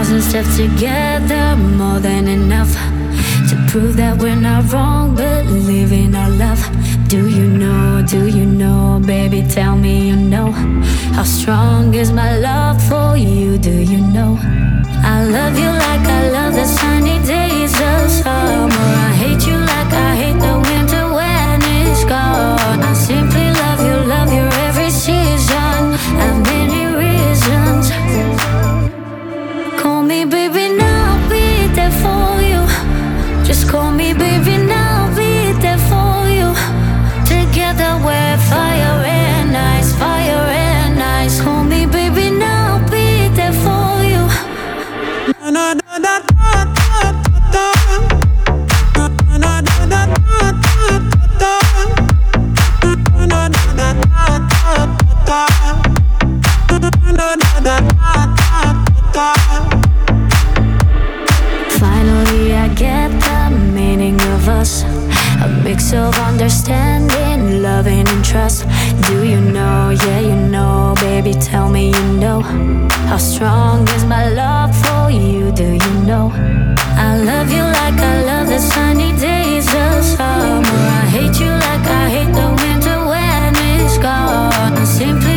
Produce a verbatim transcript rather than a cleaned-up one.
thousand steps together, more than enough to prove that we're not wrong, believe in our love. Do you know, do you know, baby, tell me you know how strong is my love for you, do you know? I love you like I love the sunny days of summer. I hate you like I hate the winter when it's gone. I simply love you, love your every season. Have many reasons. Call me baby, now I'll be there for you. Just call me baby, now I'll be there for you. Together we're fire and ice, fire and ice. Call me baby, now I'll be there for you. Na, na, na, na, na, na, na, na, na, na, na, finally I get the meaning of us, a mix of understanding, loving and trust. Do you know, yeah you know, baby tell me you know how strong is my love for you, do you know? I love you like I love the sunny days of summer. I hate you like I hate the winter when it's gone. I simply